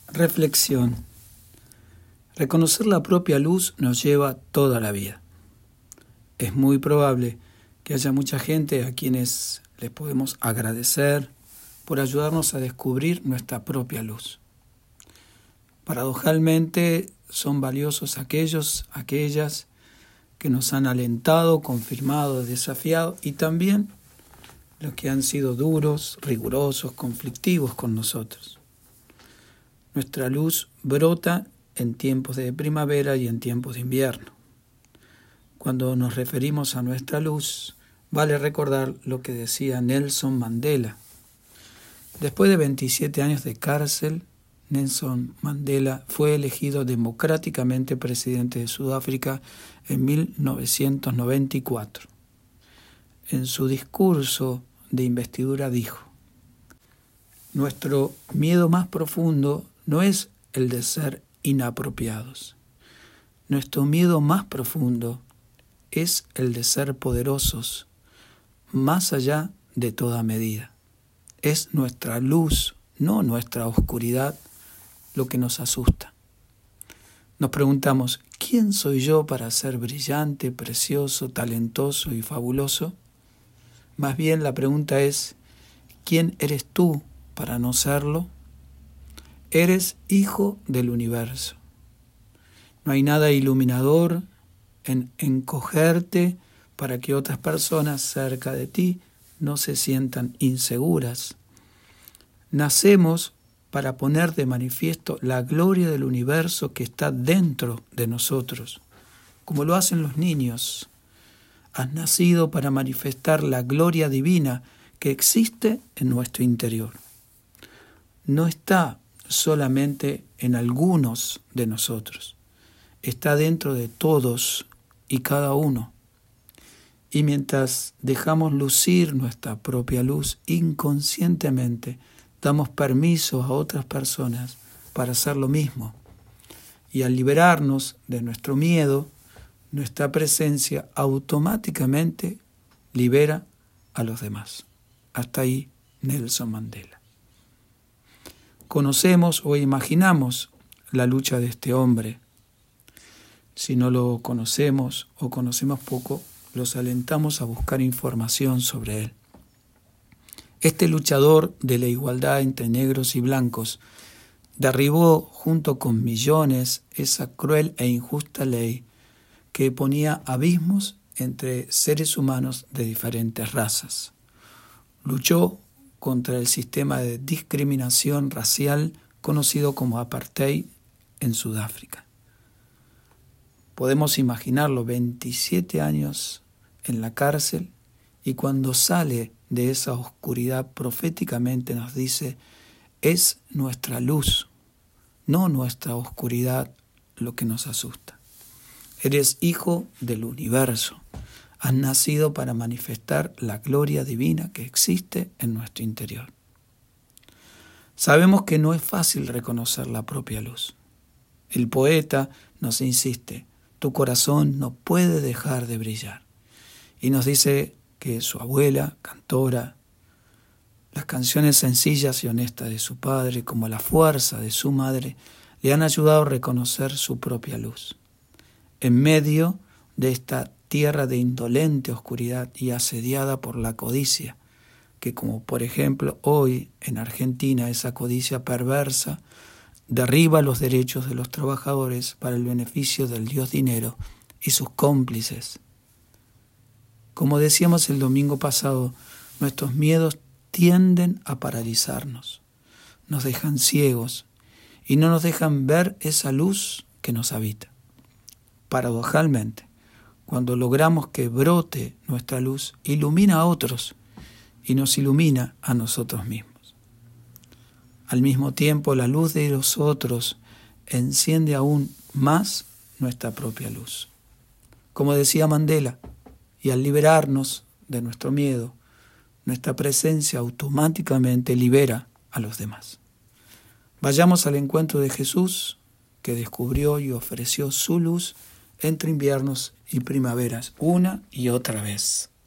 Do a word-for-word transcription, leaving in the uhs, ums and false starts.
Reflexión. Reconocer la propia luz nos lleva toda la vida. Es muy probable que haya mucha gente a quienes les podemos agradecer por ayudarnos a descubrir nuestra propia luz. Paradojalmente, son valiosos aquellos, aquellas que nos han alentado, confirmado, desafiado y también los que han sido duros, rigurosos, conflictivos con nosotros. Nuestra luz brota en tiempos de primavera y en tiempos de invierno. Cuando nos referimos a nuestra luz, vale recordar lo que decía Nelson Mandela. Después de veintisiete años de cárcel, Nelson Mandela fue elegido democráticamente presidente de Sudáfrica en mil novecientos noventa y cuatro. En su discurso de investidura dijo: "Nuestro miedo más profundo no es el de ser inapropiados. Nuestro miedo más profundo es el de ser poderosos, más allá de toda medida. Es nuestra luz, no nuestra oscuridad, lo que nos asusta. Nos preguntamos, ¿quién soy yo para ser brillante, precioso, talentoso y fabuloso? Más bien la pregunta es, ¿quién eres tú para no serlo? Eres hijo del universo. No hay nada iluminador en encogerte para que otras personas cerca de ti no se sientan inseguras. Nacemos para poner de manifiesto la gloria del universo que está dentro de nosotros, como lo hacen los niños. Has nacido para manifestar la gloria divina que existe en nuestro interior. No está solamente en algunos de nosotros, está dentro de todos y cada uno. Y mientras dejamos lucir nuestra propia luz inconscientemente, damos permiso a otras personas para hacer lo mismo. Y al liberarnos de nuestro miedo, nuestra presencia automáticamente libera a los demás. Hasta ahí Nelson Mandela. Conocemos o imaginamos la lucha de este hombre. Si no lo conocemos o conocemos poco, los alentamos a buscar información sobre él. Este luchador de la igualdad entre negros y blancos derribó junto con millones esa cruel e injusta ley que ponía abismos entre seres humanos de diferentes razas. Luchó contra el sistema de discriminación racial conocido como apartheid en Sudáfrica. Podemos imaginarlo, veintisiete años en la cárcel, y cuando sale de esa oscuridad proféticamente nos dice, es nuestra luz, no nuestra oscuridad lo que nos asusta. Eres hijo del universo. Has nacido para manifestar la gloria divina que existe en nuestro interior. Sabemos que no es fácil reconocer la propia luz. El poeta nos insiste, tu corazón no puede dejar de brillar. Y nos dice que su abuela, cantora, las canciones sencillas y honestas de su padre, como la fuerza de su madre, le han ayudado a reconocer su propia luz. En medio de esta tierra de indolente oscuridad y asediada por la codicia, que como por ejemplo hoy en Argentina esa codicia perversa derriba los derechos de los trabajadores para el beneficio del dios dinero y sus cómplices. Como decíamos el domingo pasado, nuestros miedos tienden a paralizarnos, nos dejan ciegos y no nos dejan ver esa luz que nos habita. Paradojalmente, cuando logramos que brote nuestra luz, ilumina a otros y nos ilumina a nosotros mismos. Al mismo tiempo, la luz de los otros enciende aún más nuestra propia luz. Como decía Mandela, y al liberarnos de nuestro miedo, nuestra presencia automáticamente libera a los demás. Vayamos al encuentro de Jesús, que descubrió y ofreció su luz entre inviernos y primaveras, una y otra vez.